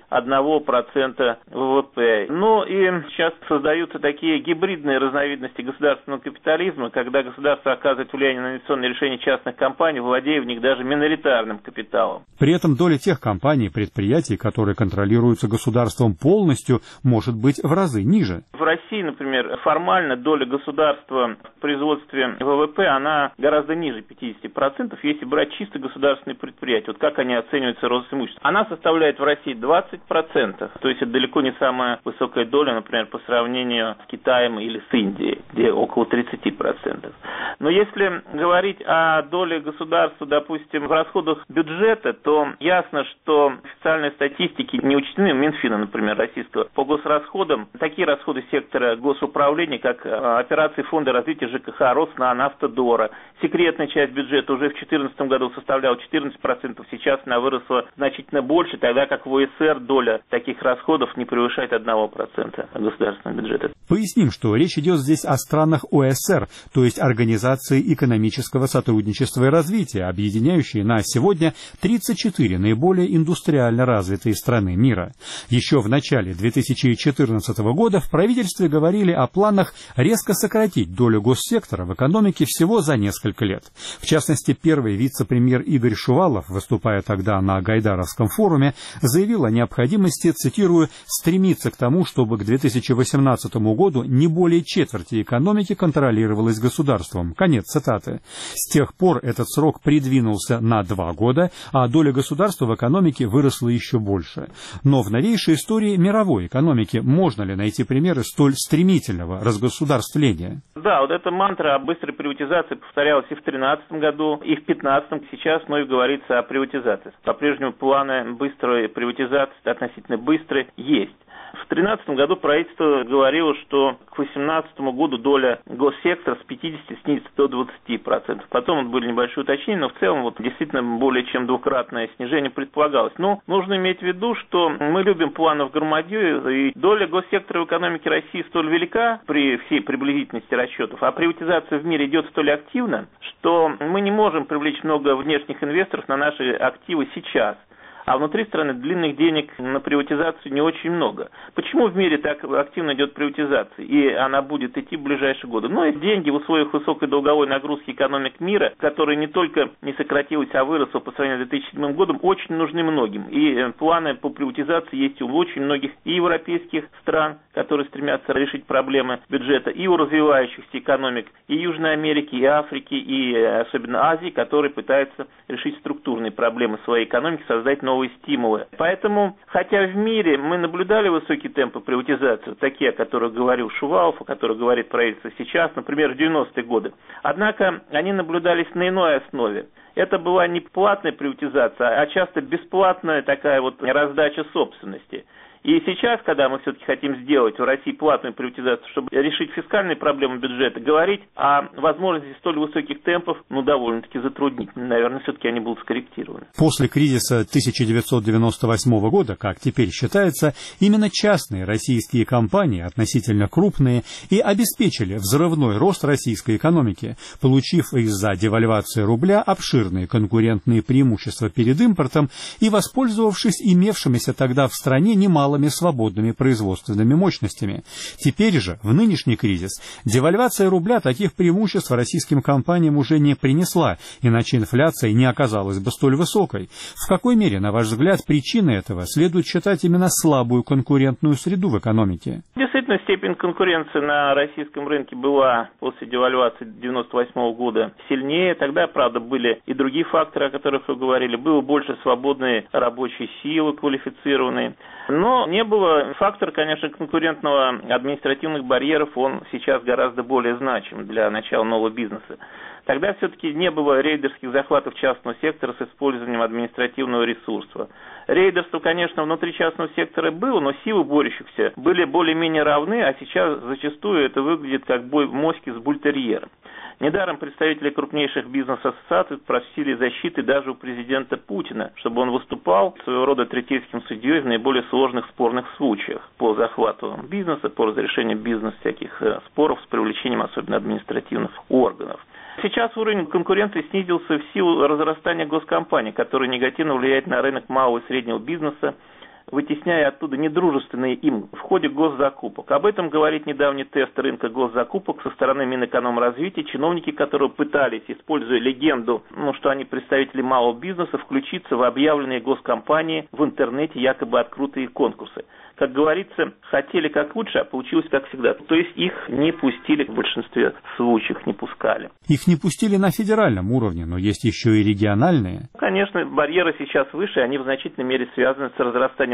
ВВП. Ну и сейчас создаются такие гибридные разновидности государственного капитализма, когда государство оказывает влияние на инвестиционные решения частных компаний, владея в них даже миноритарным капиталом. При этом доля тех компаний и предприятий, которые контролируются государством полностью, может быть в разы ниже. В России, например, формально доля государства в производстве ВВП, она гораздо ниже 50%, если брать чисто государственные предприятия. Вот как они оцениваются Росимуществом. Она составляет в России 20%. То есть это далеко не самая высокая доля, например, по сравнению с Китаем или с Индией, где около 30%. Но если говорить о доле государства, допустим, в расходах бюджета, то ясно, что официальные статистики не учтены, Минфина, например, российского, по госрасходам. Такие расходы сектора госуправления, как операции Фонда развития ЖКХ, Роснано, Автодора, секретная часть бюджета бюджета уже в 2014 году составляла 14%, сейчас она выросла значительно больше, тогда как в ОСР доля таких расходов не превышает 1% государственного бюджета. Поясним, что речь идет здесь о странах ОСР, то есть Организации экономического сотрудничества и развития, объединяющей на сегодня 34 наиболее индустриально развитые страны мира. Еще в начале 2014 года в правительстве говорили о планах резко сократить долю госсектора в экономике всего за несколько лет. В частности, первый вице-премьер Игорь Шувалов, выступая тогда на Гайдаровском форуме, заявил о необходимости, цитирую, «стремиться к тому, чтобы к 2018 году не более четверти экономики контролировалась государством». Конец цитаты. С тех пор этот срок придвинулся на 2 года, а доля государства в экономике выросла еще больше. Но в новейшей истории мировой экономики можно ли найти примеры столь стремительного разгосударствления? Да, вот эта мантра о быстрой приватизации повторялась и в 2013 году, и в 2015 сейчас вновь говорится о приватизации. По-прежнему планы быстрой приватизации, относительно быстрой, есть. В 2013 году правительство говорило, что к 2018 году доля госсектора с 50 снизится до 20%. Потом были небольшие уточнения, но в целом действительно более чем двукратное снижение предполагалось. Но нужно иметь в виду, что мы любим планы в громадью, и доля госсектора в экономике России столь велика при всей приблизительности расчетов, а приватизация в мире идет столь активно, что мы не можем привлечь много внешних инвесторов на наши активы сейчас. А внутри страны длинных денег на приватизацию не очень много. Почему в мире так активно идет приватизация? И она будет идти в ближайшие годы. Но и деньги в условиях высокой долговой нагрузки экономик мира, которая не только не сократилась, а выросла по сравнению с 2007 годом, очень нужны многим. И планы по приватизации есть у очень многих и европейских стран, которые стремятся решить проблемы бюджета, и у развивающихся экономик и Южной Америки, и Африки, и особенно Азии, которые пытаются решить структурные проблемы своей экономики, создать новые стимулы. Поэтому, хотя в мире мы наблюдали высокие темпы приватизации, такие, о которых говорил Шувалов, о которых говорит правительство сейчас, например, в 90-е годы, однако они наблюдались на иной основе. Это была не платная приватизация, а часто бесплатная такая раздача собственности. И сейчас, когда мы все-таки хотим сделать в России платную приватизацию, чтобы решить фискальные проблемы бюджета, говорить о возможности столь высоких темпов, довольно-таки затруднительно. Наверное, все-таки они будут скорректированы. После кризиса 1998 года, как теперь считается, именно частные российские компании, относительно крупные, и обеспечили взрывной рост российской экономики, получив из-за девальвации рубля обширные конкурентные преимущества перед импортом и воспользовавшись имевшимися тогда в стране немало свободными производственными мощностями. Теперь же, в нынешний кризис, девальвация рубля таких преимуществ российским компаниям уже не принесла, иначе инфляция не оказалась бы столь высокой. В какой мере, на ваш взгляд, причиной этого следует считать именно слабую конкурентную среду в экономике? Действительно, степень конкуренции на российском рынке была после девальвации 1998 года сильнее. Тогда, правда, были и другие факторы, о которых вы говорили. Было больше свободной рабочей силы, квалифицированной. Но не было фактор, конечно, конкурентного административных барьеров, он сейчас гораздо более значим для начала нового бизнеса. Тогда все-таки не было рейдерских захватов частного сектора с использованием административного ресурса. Рейдерство, конечно, внутри частного сектора было, но силы борющихся были более-менее равны, а сейчас зачастую это выглядит как бой в моське с бультерьером. Недаром представители крупнейших бизнес-ассоциаций просили защиты даже у президента Путина, чтобы он выступал своего рода третейским судьей в наиболее сложных спорных случаях по захвату бизнеса, по разрешению бизнеса всяких споров с привлечением особенно административных органов. Сейчас уровень конкуренции снизился в силу разрастания госкомпаний, которые негативно влияют на рынок малого и среднего бизнеса, вытесняя оттуда недружественные им в ходе госзакупок. Об этом говорит недавний тест рынка госзакупок со стороны Минэкономразвития. Чиновники, которые пытались, используя легенду, что они представители малого бизнеса, включиться в объявленные госкомпании в интернете, якобы открытые конкурсы. Как говорится, хотели как лучше, а получилось как всегда. То есть их не пустили, в большинстве случаев не пускали. Их не пустили на федеральном уровне, но есть еще и региональные. Конечно, барьеры сейчас выше, они в значительной мере связаны с разрастанием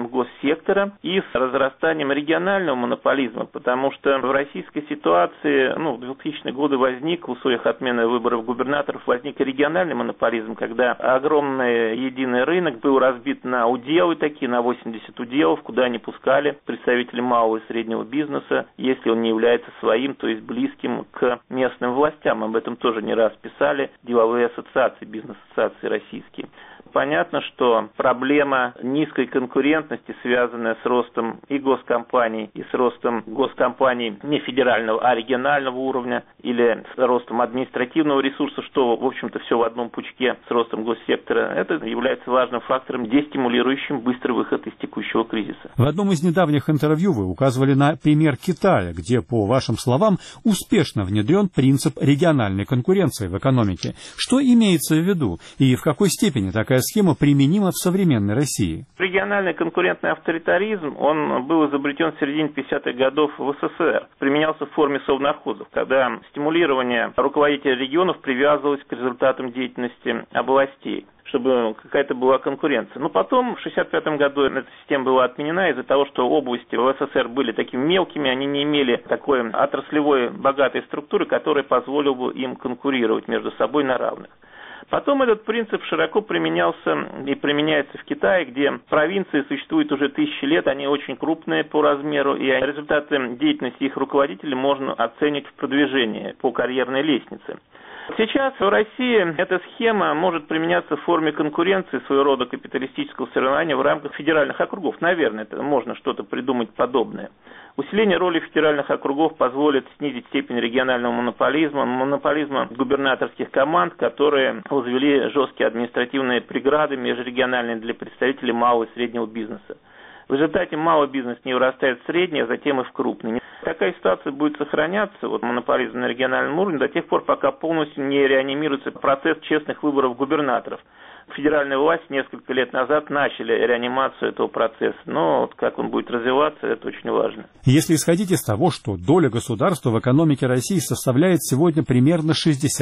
разрастанием госсектора и с разрастанием регионального монополизма, потому что в российской ситуации, в 2000-е годы возник, в условиях отмены выборов губернаторов, возник региональный монополизм, когда огромный единый рынок был разбит на уделы такие, на 80 уделов, куда не пускали представителей малого и среднего бизнеса, если он не является своим, то есть близким к местным властям. Об этом тоже не раз писали деловые ассоциации, бизнес-ассоциации российские. Понятно, что проблема низкой конкурентности, связанная с ростом и госкомпаний, и с ростом госкомпаний не федерального, а регионального уровня, или с ростом административного ресурса, что, в общем-то, все в одном пучке с ростом госсектора, это является важным фактором, дестимулирующим быстрый выход из текущего кризиса. В одном из недавних интервью вы указывали на пример Китая, где, по вашим словам, успешно внедрен принцип региональной конкуренции в экономике. Что имеется в виду и в какой степени такая схема применима в современной России? Региональный конкурентный авторитаризм, он был изобретен в середине 50-х годов в СССР. Применялся в форме совнархозов, когда стимулирование руководителей регионов привязывалось к результатам деятельности областей, чтобы какая-то была конкуренция. Но потом, в 1965 году, эта система была отменена из-за того, что области в СССР были такими мелкими, они не имели такой отраслевой богатой структуры, которая позволила бы им конкурировать между собой на равных. Потом этот принцип широко применялся и применяется в Китае, где провинции существуют уже тысячи лет, они очень крупные по размеру, и результаты деятельности их руководителей можно оценить в продвижении по карьерной лестнице. Сейчас в России эта схема может применяться в форме конкуренции, своего рода капиталистического соревнования в рамках федеральных округов. Наверное, это можно что-то придумать подобное. Усиление роли федеральных округов позволит снизить степень регионального монополизма губернаторских команд, которые возвели жесткие административные преграды межрегиональные для представителей малого и среднего бизнеса. В результате малый бизнес не вырастает в средний, а затем и в крупный. Такая ситуация будет сохраняться, монополизм на региональном уровне, до тех пор, пока полностью не реанимируется процесс честных выборов губернаторов. Федеральные власти несколько лет назад начали реанимацию этого процесса, но как он будет развиваться, это очень важно. Если исходить из того, что доля государства в экономике России составляет сегодня примерно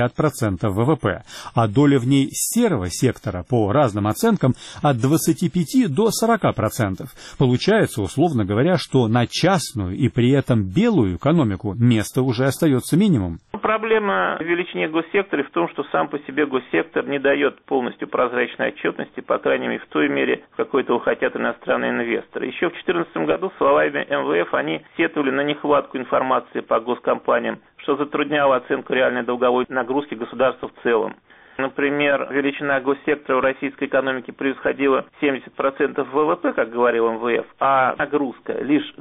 60% ВВП, а доля в ней серого сектора, по разным оценкам, от 25 до 40%, получается, условно говоря, что на частную и при этом белую экономику места уже остается минимум. Проблема в величине госсектора в том, что сам по себе госсектор не дает полностью прозрачной отчетности, по крайней мере, в той мере, в какой этого хотят иностранные инвесторы. Еще в 2014 году словами МВФ они сетовали на нехватку информации по госкомпаниям, что затрудняло оценку реальной долговой нагрузки государства в целом. Например, величина госсектора в российской экономике превосходила 70% ВВП, как говорил МВФ, а нагрузка лишь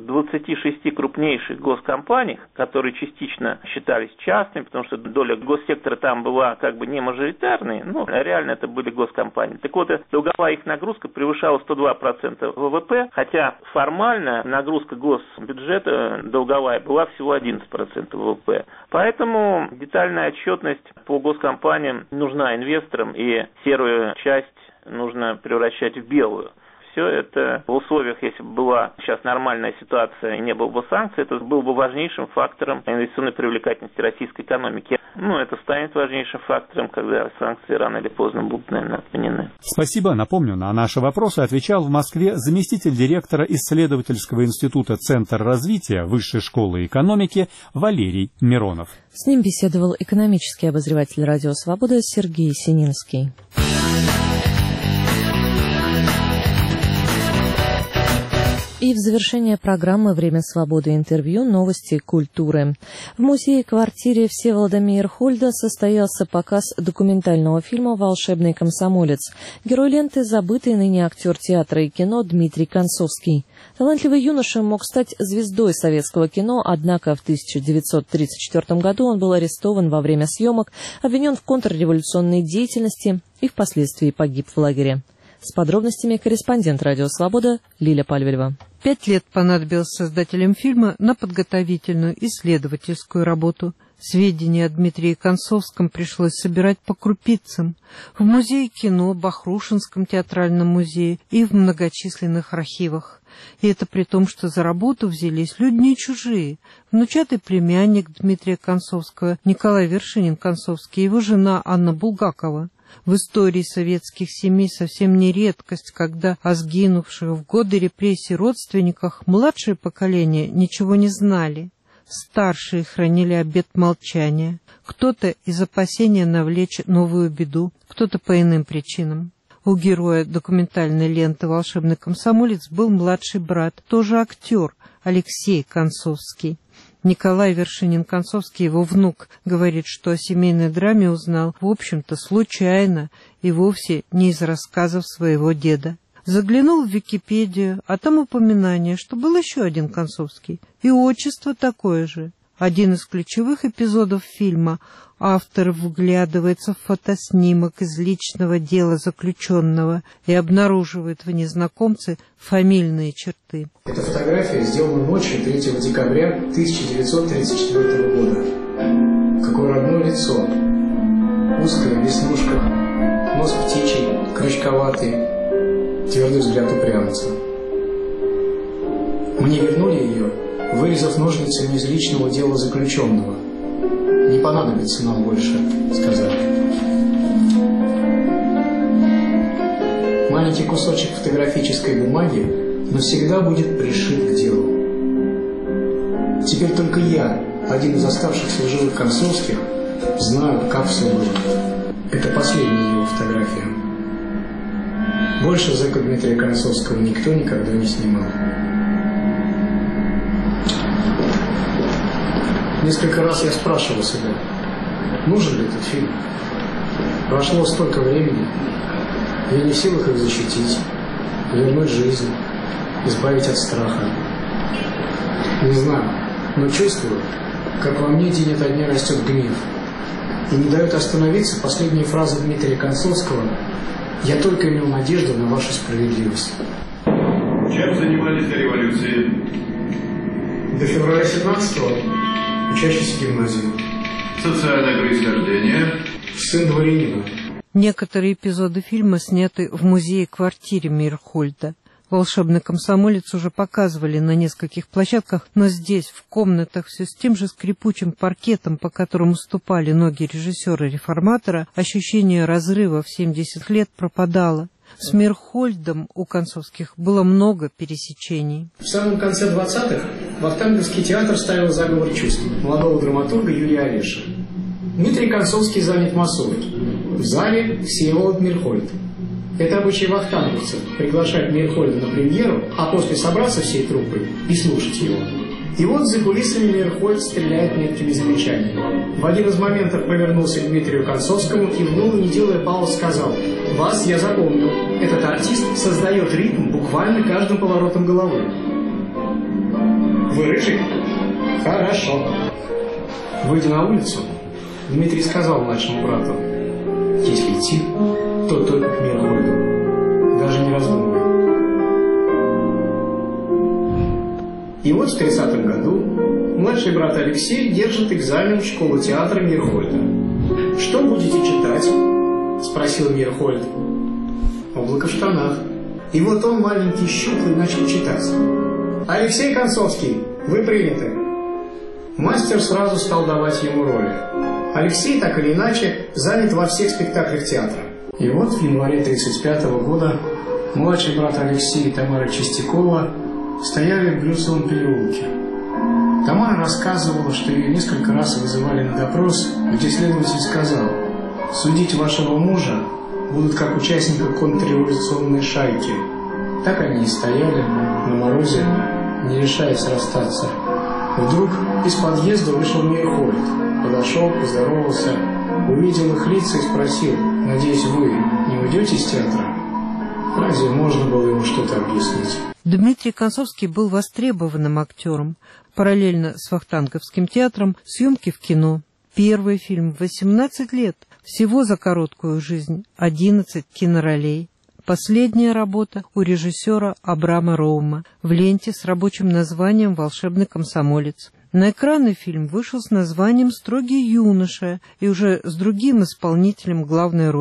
26 крупнейших госкомпаний, которые частично считались частными, потому что доля госсектора там была не мажоритарной, но реально это были госкомпании. Так вот, долговая их нагрузка превышала 102% ВВП, хотя формально нагрузка госбюджета долговая была всего 11% ВВП. Поэтому детальная отчетность по госкомпаниям нужна инвесторам, и серую часть нужно превращать в белую. Все это в условиях, если бы была сейчас нормальная ситуация и не было бы санкций, это был бы важнейшим фактором инвестиционной привлекательности российской экономики. Это станет важнейшим фактором, когда санкции рано или поздно будут, наверное, отменены. Спасибо. Напомню, на наши вопросы отвечал в Москве заместитель директора исследовательского института «Центр развития Высшей школы экономики» Валерий Миронов. С ним беседовал экономический обозреватель «Радио Свобода» Сергей Сининский. И в завершение программы «Время свободы» интервью «Новости культуры». В музее-квартире Всеволода Мейерхольда состоялся показ документального фильма «Волшебный комсомолец». Герой ленты – забытый ныне актер театра и кино Дмитрий Концовский. Талантливый юноша мог стать звездой советского кино, однако в 1934 году он был арестован во время съемок, обвинен в контрреволюционной деятельности и впоследствии погиб в лагере. С подробностями корреспондент «Радио Свобода» Лиля Пальвельва. 5 лет понадобилось создателям фильма на подготовительную исследовательскую работу. Сведения о Дмитрии Концовском пришлось собирать по крупицам. В музее кино, Бахрушинском театральном музее и в многочисленных архивах. И это при том, что за работу взялись люди не чужие. Внучатый племянник Дмитрия Концовского, Николай Вершинин-Концовский, его жена Анна Булгакова. В истории советских семей совсем не редкость, когда о сгинувших в годы репрессий родственниках младшее поколение ничего не знали. Старшие хранили обет молчания. Кто-то из опасения навлечь новую беду, кто-то по иным причинам. У героя документальной ленты «Волшебный комсомолец» был младший брат, тоже актер, Алексей Концовский. Николай Вершинин-Концовский, его внук, говорит, что о семейной драме узнал, в общем-то, случайно и вовсе не из рассказов своего деда. Заглянул в Википедию, а там упоминание, что был еще один Концовский, и отчество такое же. Один из ключевых эпизодов фильма — автор вглядывается в фотоснимок из личного дела заключенного и обнаруживает в незнакомце фамильные черты. Эта фотография сделана ночью 3 декабря 1934 года. Какое родное лицо. Узкое, в веснушках, нос птичий, крючковатый, твердый взгляд упрямца. Мне вернули ее, вырезав ножницами из личного дела заключенного. «Не понадобится нам больше», — сказали. Маленький кусочек фотографической бумаги навсегда будет пришит к делу. Теперь только я, один из оставшихся в живых Концовских, знаю, как все было. Это последняя его фотография. Больше зэка Дмитрия Концовского никто никогда не снимал. Несколько раз я спрашивал себя, нужен ли этот фильм. Прошло столько времени, я не в силах их защитить, вернуть жизнь, избавить от страха. Не знаю, но чувствую, как во мне день ото дня растет гнев. И не дает остановиться последняя фраза Дмитрия Концовского: «Я только имел надежду на вашу справедливость». Чем занимались до революции? До февраля 17-го учащийся гимназии. Социальное происхождение? Сын дворянина. Некоторые эпизоды фильма сняты в музее-квартире Мейерхольда. «Волшебный комсомолец» уже показывали на нескольких площадках, но здесь, в комнатах, все с тем же скрипучим паркетом, по которому ступали ноги режиссера-реформатора, ощущение разрыва в 70 лет пропадало. С Мейерхольдом у Концовских было много пересечений. В самом конце 20-х Вахтанговский театр ставил «Заговор чувств» молодого драматурга Юрия Олеша. Дмитрий Концовский занят массовкой. В зале Всеволод Мейерхольд. Это обычай вахтанговцев — приглашать Мейерхольда на премьеру, а после собраться всей труппой и слушать его. И вот за кулисами Мейерхольд стреляет меткими замечаниями. В один из моментов повернулся к Дмитрию Концовскому и вновь, не делая пауз, сказал: «Вас я запомнил. Этот артист создает ритм буквально каждым поворотом головы». «Вы рыжий? Хорошо». Выйдя на улицу, Дмитрий сказал младшему брату: «Если идти, то только к Мейерхольду, даже не раздумывая». И вот в 30-м году младший брат Алексей держит экзамен в школу театра Мейерхольда. «Что будете читать?» — спросил Мейерхольд. «Облако в штанах». И вот он, маленький щуплый, начал читать. «Алексей Концовский, вы приняты». Мастер сразу стал давать ему роли. Алексей, так или иначе, занят во всех спектаклях театра. И вот в январе 1935 года младший брат Алексей и Тамара Чистякова стояли в Блюсовом переулке. Тамара рассказывала, что ее несколько раз вызывали на допрос, где следователь сказал: «Судить вашего мужа будут как участника контрреволюционной шайки». Так они и стояли на морозе, не решаясь расстаться. Вдруг из подъезда вышел Мейерхольд, подошел, поздоровался, увидел их лица и спросил: «Надеюсь, вы не уйдете из театра?» Разве можно было ему что-то объяснить? Дмитрий Концовский был востребованным актером. Параллельно с Вахтанговским театром съемки в кино. Первый фильм в 18 лет. Всего за короткую жизнь 11 киноролей. Последняя работа у режиссера Абрама Роума в ленте с рабочим названием «Волшебный комсомолец». На экраны фильм вышел с названием «Строгий юноша» и уже с другим исполнителем главной роли.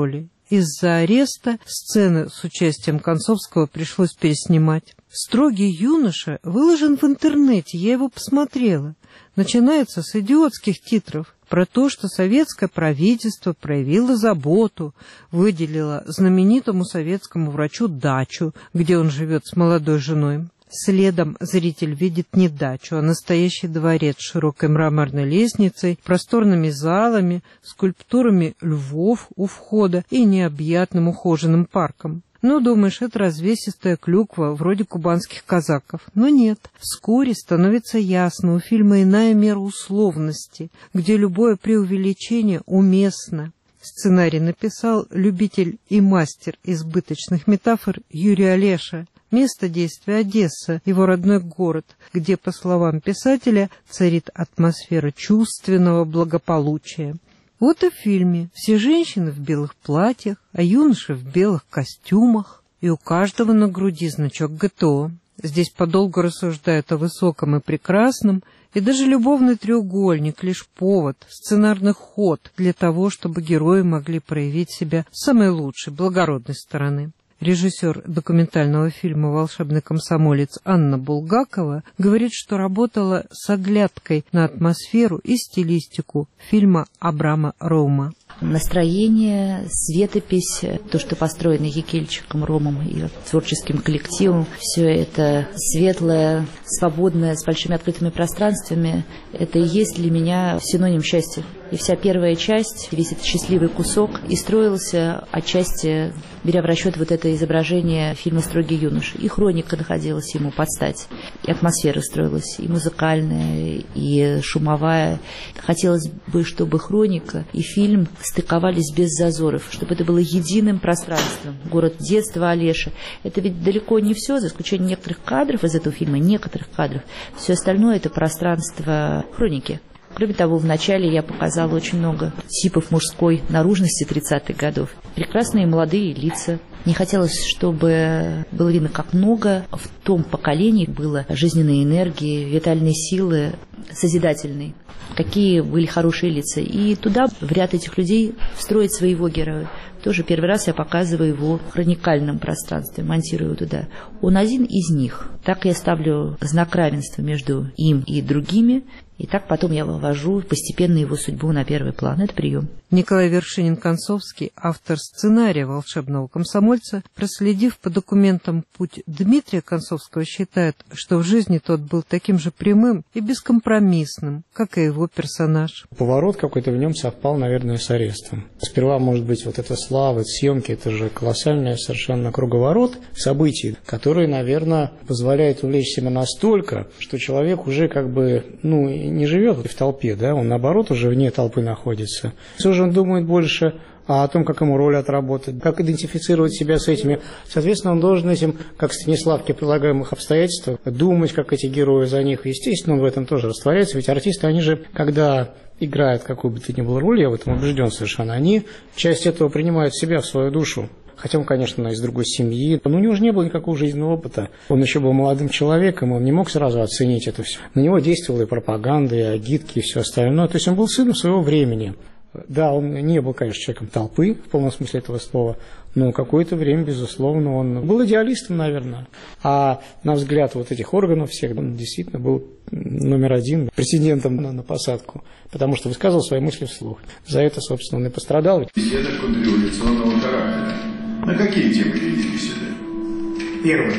Из-за ареста сцены с участием Концовского пришлось переснимать. «Строгий юноша» выложен в интернете, я его посмотрела. Начинается с идиотских титров про то, что советское правительство проявило заботу, выделило знаменитому советскому врачу дачу, где он живет с молодой женой. Следом зритель видит не дачу, а настоящий дворец с широкой мраморной лестницей, просторными залами, скульптурами львов у входа и необъятным ухоженным парком. Ну, думаешь, это развесистая клюква, вроде кубанских казаков. Но нет. Вскоре становится ясно, у фильма иная мера условности, где любое преувеличение уместно. Сценарий написал любитель и мастер избыточных метафор Юрий Олеша. Место действия — Одесса, его родной город, где, по словам писателя, царит атмосфера чувственного благополучия. Вот и в фильме все женщины в белых платьях, а юноши в белых костюмах, и у каждого на груди значок ГТО. Здесь подолгу рассуждают о высоком и прекрасном, и даже любовный треугольник — лишь повод, сценарный ход для того, чтобы герои могли проявить себя с самой лучшей, благородной стороны. Режиссер документального фильма «Волшебный комсомолец» Анна Булгакова говорит, что работала с оглядкой на атмосферу и стилистику фильма Абрама Роума. Настроение, светопись, то, что построено Якельчиком, Ромом и творческим коллективом, все это светлое, свободное, с большими открытыми пространствами, это и есть для меня синоним счастья. И вся первая часть, весь этот счастливый кусок, и строился отчасти, беря в расчет вот это изображение фильма «Строгий юноша». И хроника находилась ему под стать, и атмосфера строилась, и музыкальная, и шумовая. Хотелось бы, чтобы хроника и фильм стыковались без зазоров, чтобы это было единым пространством. Город детства Олеши. Это ведь далеко не все, за исключением некоторых кадров из этого фильма, некоторых кадров. Все остальное — это пространство хроники. Кроме того, вначале я показала очень много типов мужской наружности 30-х годов. Прекрасные молодые лица. Не хотелось, чтобы было видно, как много в том поколении было жизненной энергии, витальной силы, созидательной. Какие были хорошие лица. И туда, в ряд этих людей, встроить своего героя. Тоже первый раз я показываю его в хроникальном пространстве, монтирую туда. Он один из них. Так я ставлю знак равенства между им и другими. И так потом я вывожу постепенно его судьбу на первый план. Это прием. Николай Вершинин-Концовский, автор сценария «Волшебного комсомольца», проследив по документам путь Дмитрия Концовского, считает, что в жизни тот был таким же прямым и бескомпромиссным, как и его персонаж. Поворот какой-то в нем совпал, наверное, с арестом. Сперва, может быть, вот эта слава, съемки, это же колоссальный совершенно круговорот событий, который, наверное, позволяет увлечь себя настолько, что человек уже как бы, не живет в толпе, да, он наоборот уже вне толпы находится. Все же он думает больше о том, как ему роль отработать, как идентифицировать себя с этими. Соответственно, он должен этим, как Станиславке, прилагаемых обстоятельствах, думать, как эти герои за них. Естественно, он в этом тоже растворяется, ведь артисты, они же, когда играют какую бы то ни было роль, я в этом убежден совершенно, они часть этого принимают в себя, в свою душу. Хотя он, конечно, из другой семьи, но у него же не было никакого жизненного опыта. Он еще был молодым человеком, он не мог сразу оценить это все. На него действовала и пропаганда, и агитки, и все остальное. То есть он был сыном своего времени. Да, он не был, конечно, человеком толпы, в полном смысле этого слова, но какое-то время, безусловно, он был идеалистом, наверное. А на взгляд вот этих органов всех, он действительно был номер один претендентом на посадку, потому что высказывал свои мысли вслух. За это, собственно, он и пострадал. Беседа контрреволюционного характера. На какие темы ведите беседы? Первое.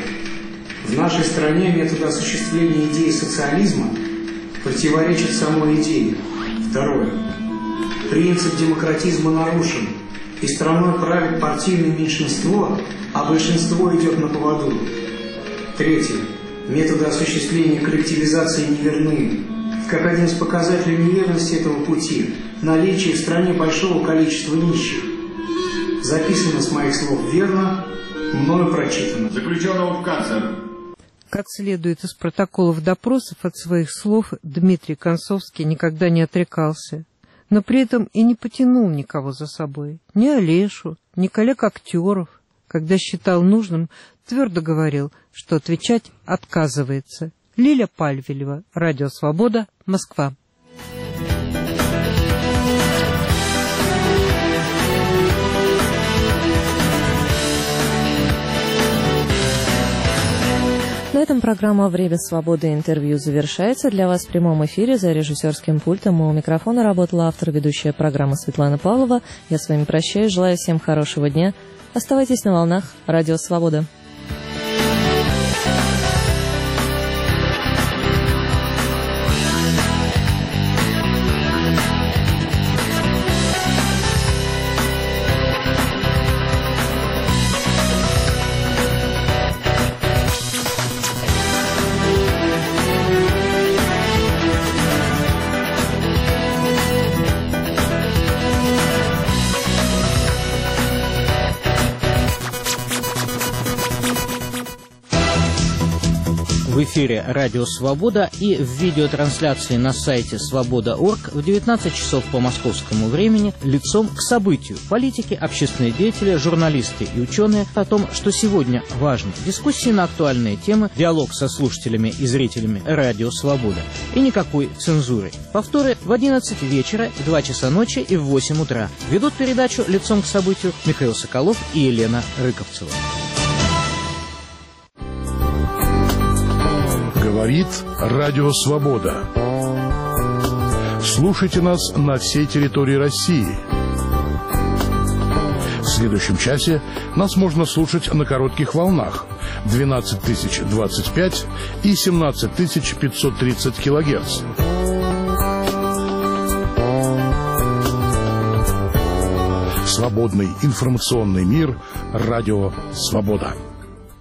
В нашей стране метод осуществления идеи социализма противоречит самой идее. Второе. Принцип демократизма нарушен, и страной правит партийное меньшинство, а большинство идет на поводу. Третье. Методы осуществления коллективизации неверны. Как один из показателей неверности этого пути – наличие в стране большого количества нищих. Записано с моих слов верно, мною прочитано. Заключенного в карцер. Как следует из протоколов допросов, от своих слов Дмитрий Концовский никогда не отрекался, но при этом и не потянул никого за собой, ни Олешу, ни коллег-актеров. Когда считал нужным, твердо говорил, что отвечать отказывается. Лиля Пальвелева, Радио Свобода, Москва. На этом программа «Время свободы» интервью завершается. Для вас в прямом эфире за режиссерским пультом у микрофона работала автор и ведущая программы Светлана Павлова. Я с вами прощаюсь, желаю всем хорошего дня. Оставайтесь на волнах Радио Свобода. В эфире «Радио Свобода» и в видеотрансляции на сайте «Свобода.орг» в 19 часов по московскому времени лицом к событию. Политики, общественные деятели, журналисты и ученые о том, что сегодня важно. Дискуссии на актуальные темы, диалог со слушателями и зрителями «Радио Свобода». И никакой цензуры. Повторы в 11 вечера, в 2 часа ночи и в 8 утра. Ведут передачу лицом к событию Михаил Соколов и Елена Рыковцева. Говорит Радио Свобода. Слушайте нас на всей территории России. В следующем часе нас можно слушать на коротких волнах 12025 и 17530 килогерц. Свободный информационный мир. Радио Свобода.